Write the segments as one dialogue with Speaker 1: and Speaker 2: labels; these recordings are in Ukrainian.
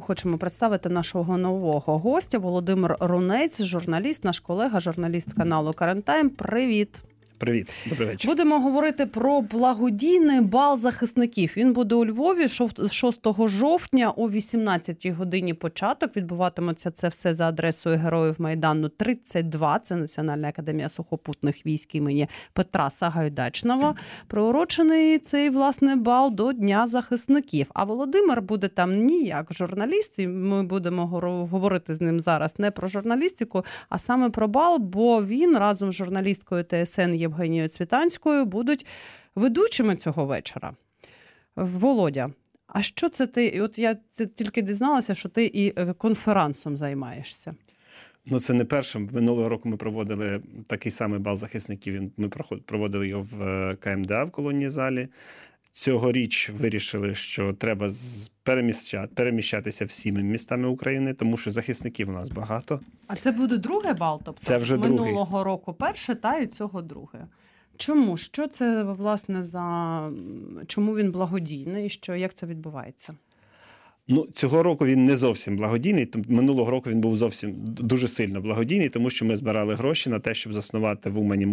Speaker 1: хочемо представити нашого нового гостя. Володимир Рунець, журналіст, наш колега, журналіст каналу Current Time. Привіт!
Speaker 2: Привіт, добрий вечір.
Speaker 1: Будемо говорити про благодійний бал захисників. Він буде у Львові 6 жовтня о 18-й годині початок. Відбуватиметься це все за адресою Героїв Майдану 32. Це Національна академія сухопутних військ імені Петра Сагайдачного. Приурочений цей, власне, бал до Дня захисників. А Володимир буде там не як журналіст, і ми будемо говорити з ним зараз не про журналістику, а саме про бал, бо він разом з журналісткою ТСН Євгенією Цвітанською будуть ведучими цього вечора. Володя, а що це ти? От я тільки дізналася, що ти і конферансом займаєшся.
Speaker 2: Ну, це не першим. Минулого року ми проводили такий самий бал захисників. Ми проводили його в КМДА в колонній залі. Цьогоріч вирішили, що треба переміщатися всіми містами України, тому що захисників у нас багато.
Speaker 1: А це буде другий бал? Тобто
Speaker 2: це вже
Speaker 1: минулого
Speaker 2: другий.
Speaker 1: року перше, та і цього друге. Чому? Що це, власне, чому він благодійний і як це відбувається?
Speaker 2: Ну, цього року він не зовсім благодійний. Минулого року він був зовсім дуже сильно благодійний, тому що ми збирали гроші на те, щоб заснувати в Умані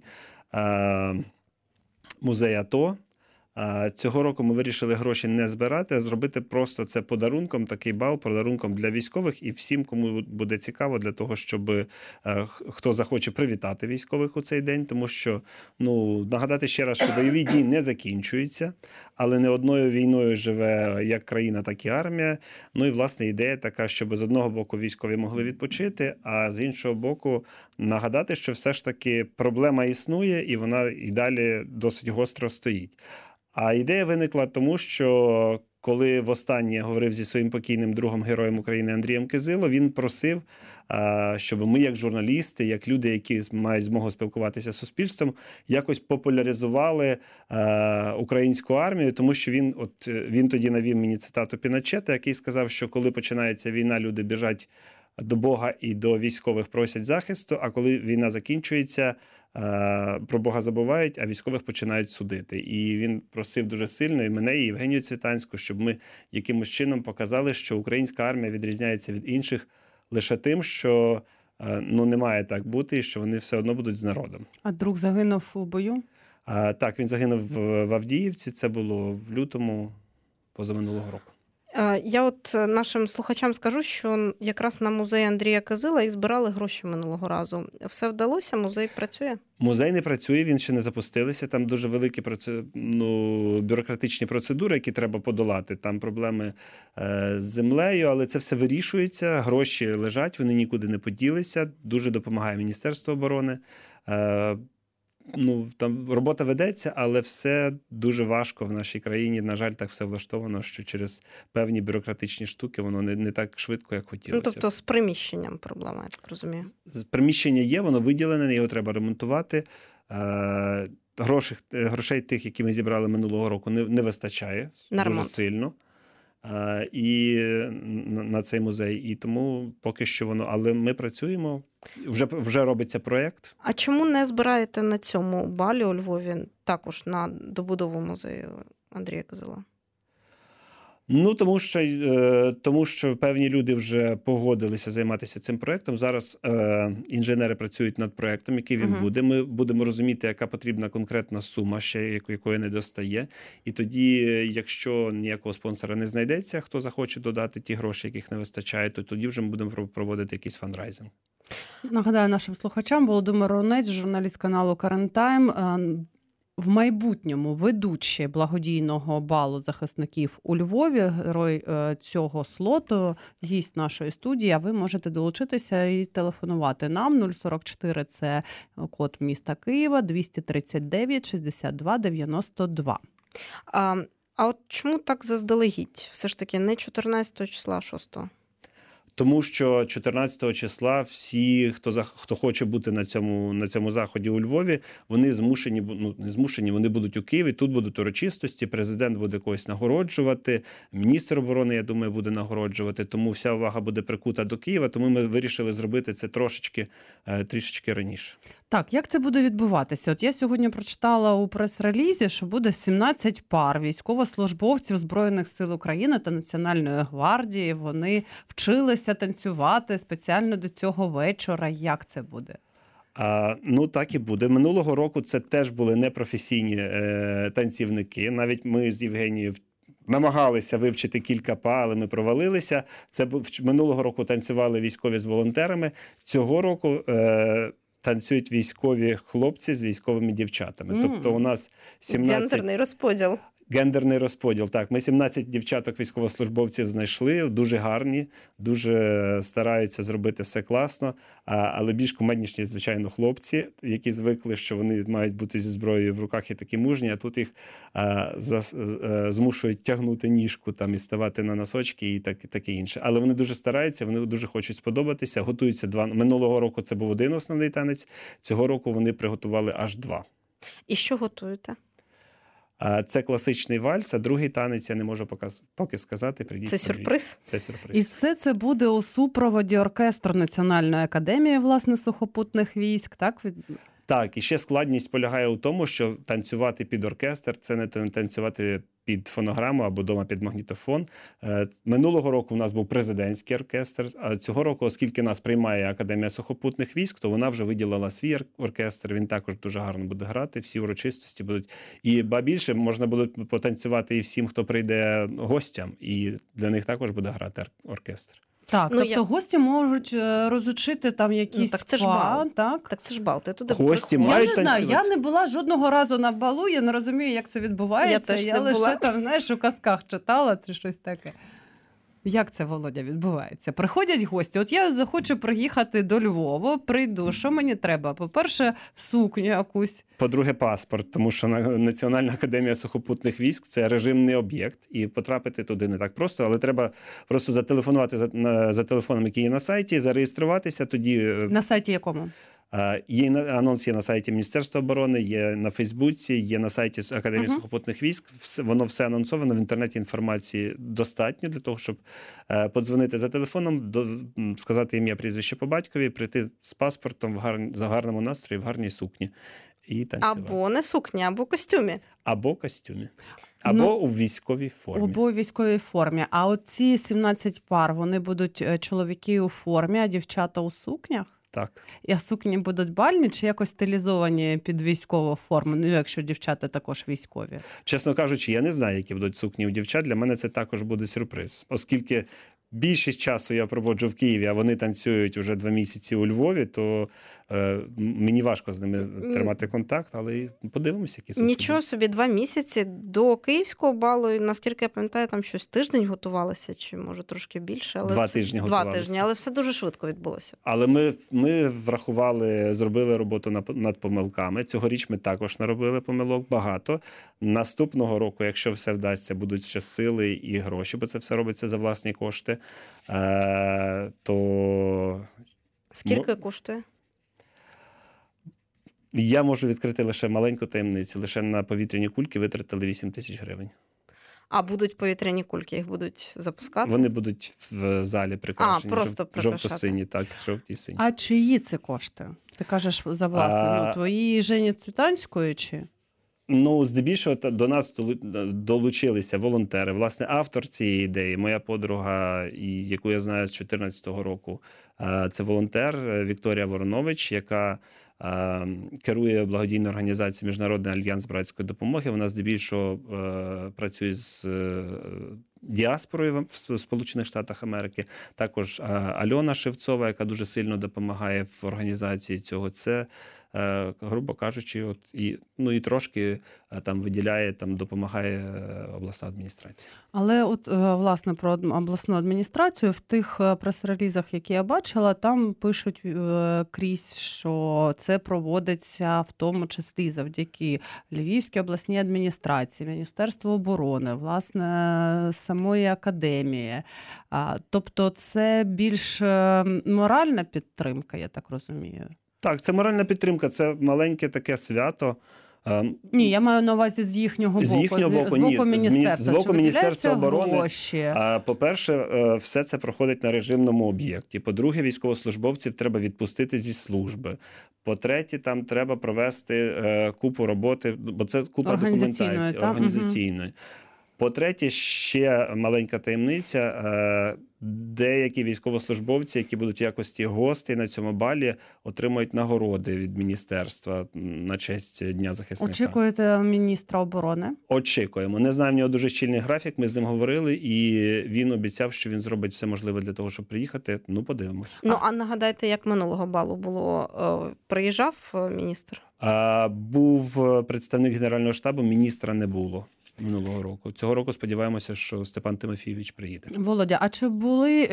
Speaker 2: музей АТО. Цього року ми вирішили гроші не збирати, а зробити просто це подарунком, такий бал, подарунком для військових і всім, кому буде цікаво, для того, щоб хто захоче привітати військових у цей день, тому що, нагадати ще раз, що бойові дії не закінчуються, але не одною війною живе як країна, так і армія. Ну і, власне, ідея така, щоб з одного боку військові могли відпочити, а з іншого боку нагадати, що все ж таки проблема існує і вона і далі досить гостро стоїть. А ідея виникла тому, що коли востаннє я говорив зі своїм покійним другом, героєм України Андрієм Кизило, він просив, щоб ми як журналісти, як люди, які мають змогу спілкуватися з суспільством, якось популяризували українську армію, тому що він тоді навів мені цитату Піночета, який сказав, що коли починається війна, люди біжать до Бога і до військових просять захисту, а коли війна закінчується, про Бога забувають, а військових починають судити. І він просив дуже сильно і мене, і Євгенію Цвітанську, щоб ми якимось чином показали, що українська армія відрізняється від інших лише тим, що не має так бути, і що вони все одно будуть з народом.
Speaker 1: А друг загинув у бою?
Speaker 2: Так, він загинув в Авдіївці, це було в лютому позаминулого року.
Speaker 3: Я нашим слухачам скажу, що якраз на музей Андрія Кизила і збирали гроші минулого разу. Все вдалося? Музей працює?
Speaker 2: Музей не працює, він ще не запустилися. Там дуже великі бюрократичні процедури, які треба подолати. Там проблеми з землею, але це все вирішується. Гроші лежать, вони нікуди не поділися. Дуже допомагає Міністерство оборони. Там робота ведеться, але все дуже важко в нашій країні. На жаль, так все влаштовано, що через певні бюрократичні штуки воно не так швидко, як хотілося.
Speaker 3: Тобто з приміщенням проблема, я так розумію.
Speaker 2: Приміщення є, воно виділене, його треба ремонтувати. Грошей тих, які ми зібрали минулого року, не вистачає дуже сильно. І на цей музей. І тому поки що воно... Але ми працюємо, вже робиться проєкт. А
Speaker 3: чому не збираєте на цьому балі у Львові також на добудову музею Андрія Кизила?
Speaker 2: Тому що певні люди вже погодилися займатися цим проєктом. Зараз інженери працюють над проєктом, який він буде. Ми будемо розуміти, яка потрібна конкретна сума, ще якої не достає. І тоді, якщо ніякого спонсора не знайдеться, хто захоче додати ті гроші, яких не вистачає, то тоді вже ми будемо проводити якийсь фандрайзинг.
Speaker 1: Нагадаю нашим слухачам, Володимир Рунець, журналіст каналу Current Time, в майбутньому ведучий благодійного балу захисників у Львові, герой цього слоту, гість нашої студії, а ви можете долучитися і телефонувати нам. 044 – це код міста Києва, 239 62 92.
Speaker 3: А от чому так заздалегідь? Все ж таки не 14 числа, а 6?
Speaker 2: Тому що 14 числа всі, хто хоче бути на цьому заході у Львові, вони змушені, не змушені, вони будуть у Києві, тут будуть урочистості, президент буде когось нагороджувати, міністр оборони, я думаю, буде нагороджувати, тому вся увага буде прикута до Києва, тому ми вирішили зробити це трішечки раніше.
Speaker 1: Так, як це буде відбуватися? От я сьогодні прочитала у прес-релізі, що буде 17 пар військовослужбовців Збройних сил України та Національної гвардії. Вони вчилися танцювати спеціально до цього вечора. Як це буде?
Speaker 2: Так і буде. Минулого року це теж були непрофесійні танцівники. Навіть ми з Євгенією намагалися вивчити кілька па, але ми провалилися. Минулого року танцювали військові з волонтерами. Цього року танцюють військові хлопці з військовими дівчатами. Тобто у нас 17... Гендерний розподіл, так. Ми 17 дівчаток військовослужбовців знайшли, дуже гарні, дуже стараються зробити все класно, але більш кумедніші, звичайно, хлопці, які звикли, що вони мають бути зі зброєю в руках і такі мужні, а тут їх змушують тягнути ніжку там, і ставати на носочки і таке інше. Але вони дуже стараються, вони дуже хочуть сподобатися, готуються два. Минулого року це був один основний танець, цього року вони приготували аж два.
Speaker 3: І що готуєте?
Speaker 2: Це класичний вальс, а другий танець я не можу поки сказати. Прийдіть,
Speaker 3: це сюрприз?
Speaker 2: Це сюрприз.
Speaker 1: І все це буде у супроводі оркестру Національної академії, власне, сухопутних військ, так?
Speaker 2: Так, і ще складність полягає у тому, що танцювати під оркестр – це не танцювати під фонограму або дома під магнітофон. Минулого року у нас був президентський оркестр, а цього року, оскільки нас приймає Академія сухопутних військ, то вона вже виділила свій оркестр, він також дуже гарно буде грати, всі урочистості будуть. І більше, можна буде потанцювати і всім, хто прийде гостям, і для них також буде грати оркестр.
Speaker 1: Так, тобто гості можуть розучити там якісь
Speaker 3: так це ж бал.
Speaker 1: Так?
Speaker 3: Так це ж бал. Ти туди
Speaker 2: гості мають
Speaker 1: танцювати. Я не знаю, я не була жодного разу на балу, я не розумію, як це відбувається. Я лише там, знаєш, у казках читала чи щось таке. Як це, Володя, відбувається? Приходять гості. От я захочу приїхати до Львова, прийду. Що мені треба? По-перше, сукню якусь.
Speaker 2: По-друге, паспорт, тому що Національна академія сухопутних військ – це режимний об'єкт, і потрапити туди не так просто, але треба просто зателефонувати за телефоном, який є на сайті, зареєструватися тоді.
Speaker 1: На сайті якому?
Speaker 2: Анонс є на сайті Міністерства оборони, є на Фейсбуці, є на сайті Академії сухопутних військ. Воно все анонсовано, в інтернеті інформації достатньо для того, щоб подзвонити за телефоном, сказати ім'я, прізвище по батькові, прийти з паспортом в гарному настрої, в гарній сукні і танцювати.
Speaker 3: Або не сукні, або костюмі.
Speaker 2: Або костюмі. Або у військовій формі.
Speaker 1: Або у військовій формі. А оці 17 пар, вони будуть чоловіки у формі, а дівчата у сукнях?
Speaker 2: Так.
Speaker 1: А сукні будуть бальні чи якось стилізовані під військову форму, ну, якщо дівчата також військові?
Speaker 2: Чесно кажучи, я не знаю, які будуть сукні у дівчат. Для мене це також буде сюрприз. Оскільки більшість часу я проводжу в Києві, а вони танцюють вже 2 місяці у Львові, то мені важко з ними тримати контакт, але подивимося, які сукні.
Speaker 3: Нічого собі, 2 місяці до київського балу, і, наскільки я пам'ятаю, там щось тиждень готувалися, чи може трошки більше. Але
Speaker 2: 2 тижні готувалися.
Speaker 3: 2 тижні, але все дуже швидко відбулося.
Speaker 2: Але ми врахували, зробили роботу над помилками. Цьогоріч ми також наробили помилок багато. Наступного року, якщо все вдасться, будуть ще сили і гроші, бо це все робиться за власні кошти, то...
Speaker 3: Скільки коштує?
Speaker 2: Я можу відкрити лише маленьку таємницю. Лише на повітряні кульки витратили 8 тисяч гривень.
Speaker 3: А будуть повітряні кульки, їх будуть запускати?
Speaker 2: Вони будуть в залі прикрашені.
Speaker 3: Просто
Speaker 2: жовто-сині, так, жовті-сині.
Speaker 1: А чиї це кошти? Ти кажеш за власне, твої Жені Цвітанської чи?
Speaker 2: Здебільшого до нас долучилися волонтери. Власне, автор цієї ідеї, моя подруга, яку я знаю з 2014 року, це волонтер Вікторія Воронович, яка керує благодійною організацією Міжнародний альянс братської допомоги. Вона здебільшого працює з діаспорою в Сполучених Штатах Америки. Також Альона Шевцова, яка дуже сильно допомагає в організації цього. Це, грубо кажучи, і трошки там виділяє, допомагає обласна адміністрація.
Speaker 1: Але власне, про обласну адміністрацію в тих прес-релізах, які я бачила, там пишуть крізь, що це проводиться в тому числі завдяки Львівській обласній адміністрації, Міністерству оборони, власне, самої академії. Тобто це більш моральна підтримка, я так розумію.
Speaker 2: Так, це моральна підтримка, це маленьке таке свято.
Speaker 1: Ні, я маю на увазі з їхнього боку.
Speaker 2: З їхнього боку, ні.
Speaker 1: Міністерства.
Speaker 2: З боку Міністерства оборони.
Speaker 1: Гроші?
Speaker 2: По-перше, все це проходить на режимному об'єкті. По-друге, військовослужбовців треба відпустити зі служби. По-третє, там треба провести купу роботи, бо це купа документації організаційної. По-третє, ще маленька таємниця. Деякі військовослужбовці, які будуть в якості гостей на цьому балі, отримують нагороди від міністерства на честь Дня захисника.
Speaker 1: Очікуєте міністра оборони?
Speaker 2: Очікуємо. Не знаю, в нього дуже щільний графік, ми з ним говорили, і він обіцяв, що він зробить все можливе для того, щоб приїхати. Ну, подивимось.
Speaker 3: А нагадайте, як минулого балу було? Приїжджав міністр?
Speaker 2: Був представник Генерального штабу, міністра не було минулого року. Цього року сподіваємося, що Степан Тимофійович приїде.
Speaker 1: Володя, а чи були,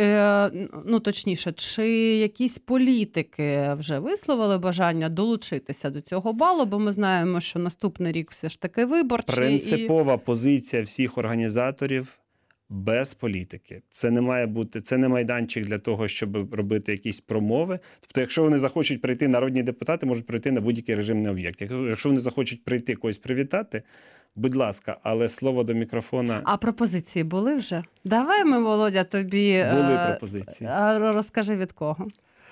Speaker 1: чи якісь політики вже висловили бажання долучитися до цього балу? Бо ми знаємо, що наступний рік все ж таки виборчий.
Speaker 2: Принципова позиція всіх організаторів без політики. Це не має бути, це не майданчик для того, щоб робити якісь промови. Тобто, якщо вони захочуть прийти, народні депутати можуть прийти на будь-який режимний об'єкт. Якщо вони захочуть прийти когось привітати, будь ласка, але слово до мікрофона. А
Speaker 1: пропозиції були вже? Давай ми, Володя, тобі
Speaker 2: були пропозиції.
Speaker 1: Розкажи, від кого.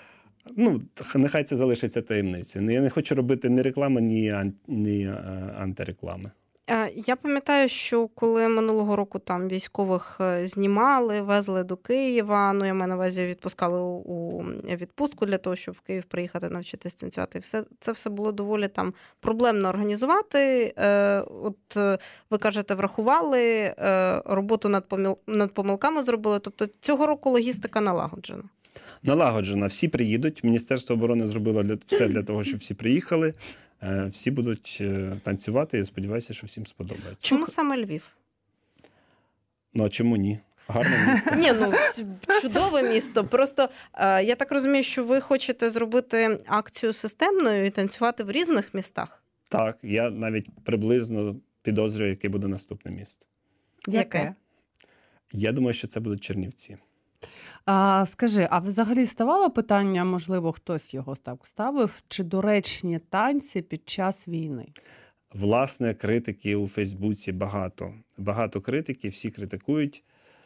Speaker 2: Нехай це залишиться таємницею. Я не хочу робити ні реклами, ні антиреклами.
Speaker 3: Я пам'ятаю, що коли минулого року там військових знімали, везли до Києва, я маю на увазі, відпускали у відпустку для того, щоб в Київ приїхати навчитись танцювати. Це все було доволі там проблемно організувати. От ви кажете, врахували, роботу над помилками зробили. Тобто цього року логістика налагоджена.
Speaker 2: Налагоджена. Всі приїдуть. Міністерство оборони зробило все для того, щоб всі приїхали. Всі будуть танцювати, я сподіваюся, що всім сподобається.
Speaker 3: Чому саме Львів?
Speaker 2: А чому ні? Гарне місто.
Speaker 3: Чудове місто. Просто я так розумію, що ви хочете зробити акцію системною і танцювати в різних містах?
Speaker 2: Так, я навіть приблизно підозрюю, яке буде наступне місто.
Speaker 3: Яке?
Speaker 2: Я думаю, що це будуть Чернівці.
Speaker 1: Скажи, а взагалі ставало питання, можливо, хтось його так ставив, чи доречні танці під час війни?
Speaker 2: Власне, критики у Фейсбуці багато. Багато критиків, всі критикують.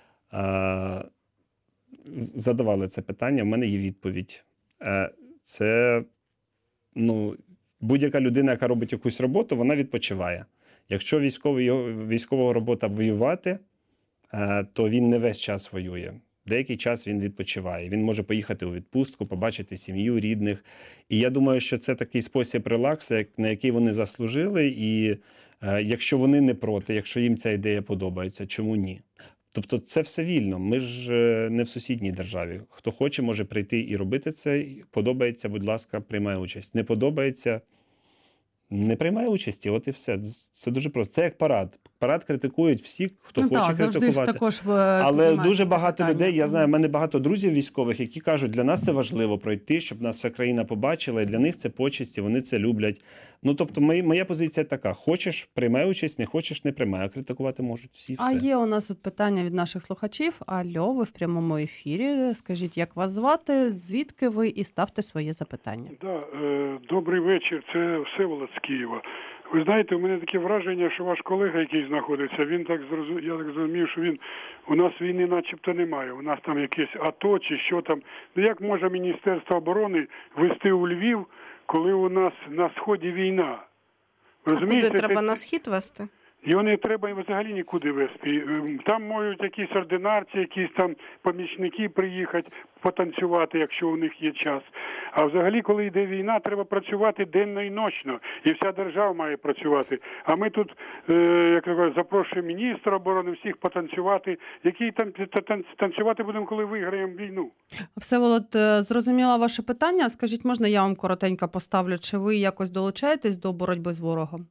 Speaker 2: Задавали це питання, в мене є відповідь. Це, будь-яка людина, яка робить якусь роботу, вона відпочиває. Якщо військового робота воювати, то він не весь час воює. Деякий час він відпочиває. Він може поїхати у відпустку, побачити сім'ю, рідних. І я думаю, що це такий спосіб релаксу, на який вони заслужили. І якщо вони не проти, якщо їм ця ідея подобається, чому ні? Тобто це все вільно. Ми ж не в сусідній державі. Хто хоче, може прийти і робити це. Подобається, будь ласка, приймає участь. Не подобається – не приймає участі, от і все. Це дуже просто. Це як парад. Парад критикують всі, хто хоче критикувати.
Speaker 1: Також
Speaker 2: але дуже багато людей, я знаю, в мене багато друзів військових, які кажуть, для нас це важливо пройти, щоб нас вся країна побачила, і для них це почесті, вони це люблять. Тобто моя позиція така: хочеш – приймай участь, не хочеш – не приймай, а критикувати можуть всі.
Speaker 1: А є у нас питання від наших слухачів. Алло, ви в прямому ефірі. Скажіть, як вас звати, звідки ви, і ставте своє запитання.
Speaker 4: Добрий вечір, це Всеволод з Києва. Ви знаєте, у мене таке враження, що ваш колега, який знаходиться, я так зрозумів, що у нас війни начебто немає. У нас там якесь АТО чи що там. Як може Міністерство оборони вести у Львів, коли у нас на Сході війна?
Speaker 3: Розумієте? А куди треба на Схід вести?
Speaker 4: Його не треба взагалі нікуди вести. Там можуть якісь ординарці, якісь там помічники приїхати, потанцювати, якщо у них є час. А взагалі, коли йде війна, треба працювати денно і ночно. І вся держава має працювати. А ми тут, запрошуємо міністра оборони, всіх потанцювати. Який там танцювати будемо, коли виграємо війну?
Speaker 1: Всеволод, зрозуміла ваше питання. Скажіть, можна я вам коротенько поставлю, чи ви якось долучаєтесь до боротьби з ворогом?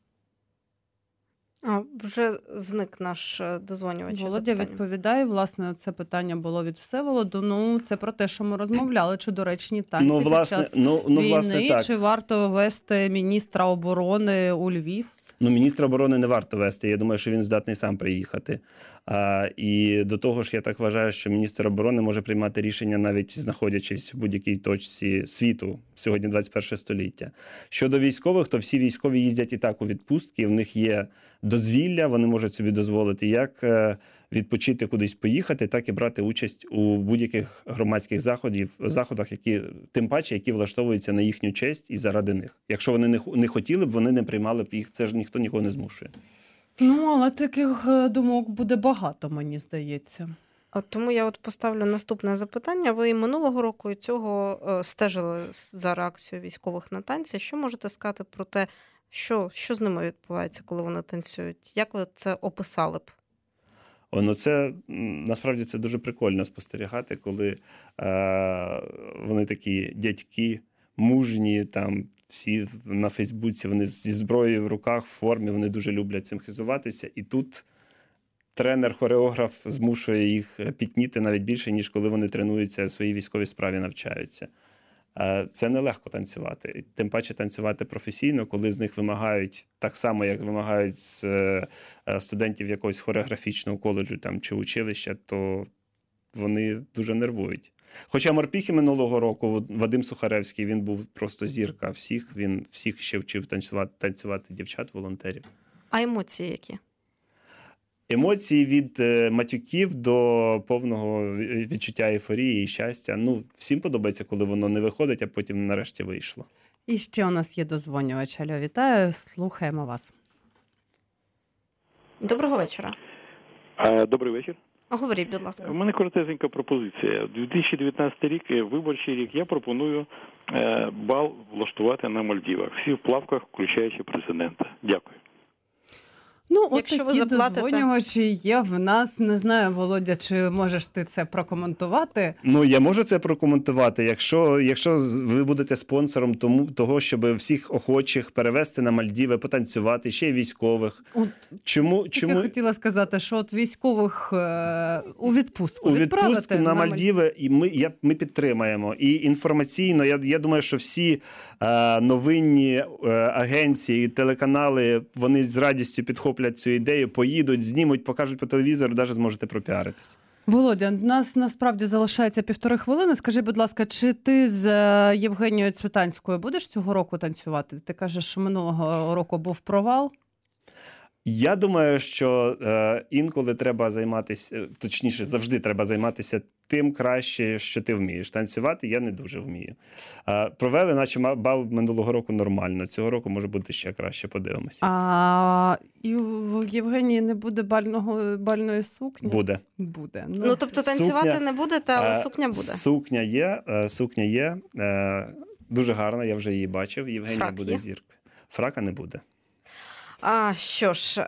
Speaker 3: Вже зник наш дозвонювач.
Speaker 1: Володя відповідає. Власне, це питання було від Всеволоду. Це про те, що ми розмовляли, чи доречні танці під час війни,
Speaker 2: власне, так.
Speaker 1: Чи варто вести міністра оборони у Львів?
Speaker 2: Ну, міністра оборони не варто вести. Я думаю, що він здатний сам приїхати. І до того ж, я так вважаю, що міністр оборони може приймати рішення, навіть знаходячись в будь-якій точці світу, сьогодні 21 століття. Щодо військових, то всі військові їздять і так у відпустки, в них є дозвілля, вони можуть собі дозволити як відпочити кудись поїхати, так і брати участь у будь-яких громадських заходах, тим паче, які влаштовуються на їхню честь і заради них. Якщо вони не хотіли б, вони не приймали б їх, це ж ніхто нікого не змушує.
Speaker 1: Ну, але таких думок буде багато, мені здається.
Speaker 3: Тому я поставлю наступне запитання. Ви і минулого року, і цього стежили за реакцією військових на танці. Що можете сказати про те, що з ними відбувається, коли вони танцюють? Як ви це описали б?
Speaker 2: Насправді це дуже прикольно спостерігати, коли вони такі дядьки, мужні, там всі на Фейсбуці, вони зі зброєю в руках, в формі, вони дуже люблять цим хизуватися. І тут тренер-хореограф змушує їх пітніти навіть більше, ніж коли вони тренуються, своїй військовій справі навчаються. Це нелегко танцювати. Тим паче танцювати професійно, коли з них вимагають так само, як вимагають з студентів якогось хореографічного коледжу там, чи училища, то вони дуже нервують. Хоча морпіхи минулого року, Вадим Сухаревський, він був просто зірка всіх, він всіх ще вчив танцювати дівчат-волонтерів.
Speaker 3: А емоції які?
Speaker 2: Емоції від матюків до повного відчуття ейфорії і щастя. Ну, всім подобається, коли воно не виходить, а потім нарешті вийшло.
Speaker 1: І ще у нас є дозвонювач. Алло, вітаю, слухаємо вас.
Speaker 3: Доброго вечора.
Speaker 5: Добрий вечір.
Speaker 3: Говоріть, будь ласка.
Speaker 5: У мене коротесенька пропозиція. 2019 рік, виборчий рік, я пропоную бал влаштувати на Мальдівах. Всі в плавках, включаючи президента. Дякую.
Speaker 1: Ну, от
Speaker 3: Якщо ви
Speaker 1: такі
Speaker 3: заплатите...
Speaker 1: дозвонювачі є в нас. Не знаю, Володя, чи можеш ти це прокоментувати?
Speaker 2: Ну, я можу це прокоментувати. Якщо ви будете спонсором того, щоб всіх охочих перевести на Мальдіви, потанцювати, ще й військових. Чому?
Speaker 1: Я хотіла сказати, що от військових у відпустку
Speaker 2: у
Speaker 1: відправити
Speaker 2: відпустку на Мальдіви, і ми підтримаємо. І інформаційно, я думаю, що всі новинні агенції, телеканали, вони з радістю підхоплять цю ідею, поїдуть, знімуть, покажуть по телевізору, навіть зможете пропіаритись.
Speaker 1: Володя, нас насправді залишається 1,5 хвилини. Скажи, будь ласка, чи ти з Євгенією Цвітанською будеш цього року танцювати? Ти кажеш, що минулого року був провал.
Speaker 2: Я думаю, що інколи треба займатися, точніше, завжди треба займатися тим краще, що ти вмієш. Танцювати я не дуже вмію. Провели, наче бал минулого року нормально. Цього року може бути ще краще, подивимося.
Speaker 1: А і в Євгенії не буде бальної сукні?
Speaker 2: Буде.
Speaker 1: Буде.
Speaker 3: Ну, тобто танцювати не будете, але сукня буде.
Speaker 2: Сукня є. Дуже гарна, я вже її бачив. Євгенія
Speaker 3: Фрак
Speaker 2: буде
Speaker 3: є?
Speaker 2: зіркою. Фрака не буде.
Speaker 3: Що ж...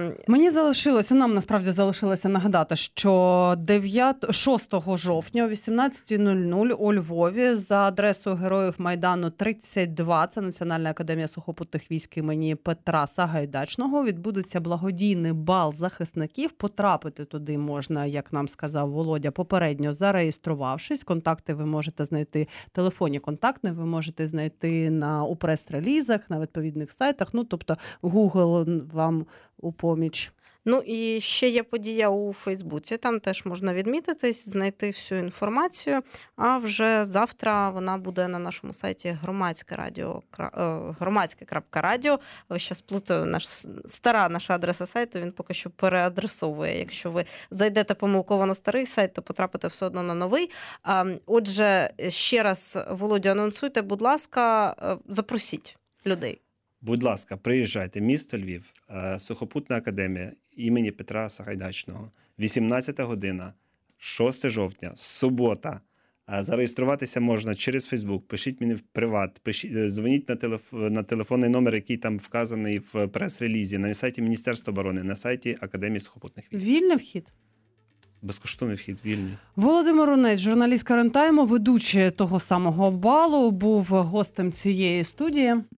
Speaker 1: Нам насправді залишилося нагадати, що 6 жовтня о 18:00 у Львові за адресою Героїв Майдану 32, це Національна академія сухопутних військ імені Петра Сагайдачного, відбудеться благодійний бал захисників. Потрапити туди можна, як нам сказав Володя, попередньо зареєструвавшись. Контакти ви можете знайти, телефонні контакти ви можете знайти у прес-релізах, на відповідних сайтах, тобто Google вам у поміч.
Speaker 3: Ну і ще є подія у Фейсбуці, там теж можна відмітитись, знайти всю інформацію, а вже завтра вона буде на нашому сайті громадське.радіо. Щас плутаю, стара наша адреса сайту, він поки що переадресовує. Якщо ви зайдете помилково на старий сайт, то потрапите все одно на новий. Отже, ще раз, Володю, анонсуйте, будь ласка, запросіть людей.
Speaker 2: Будь ласка, приїжджайте. Місто Львів, Сухопутна академія імені Петра Сагайдачного. 18 година, 6 жовтня, субота. Зареєструватися можна через Фейсбук. Пишіть мені в приват, дзвоніть на телефонний номер, який там вказаний в прес-релізі, на сайті Міністерства оборони, на сайті Академії сухопутних військ.
Speaker 1: Вільний вхід?
Speaker 2: Безкоштовний вхід, вільний.
Speaker 1: Володимир Рунець, журналіст Current Time, ведучий того самого балу, був гостем цієї студії.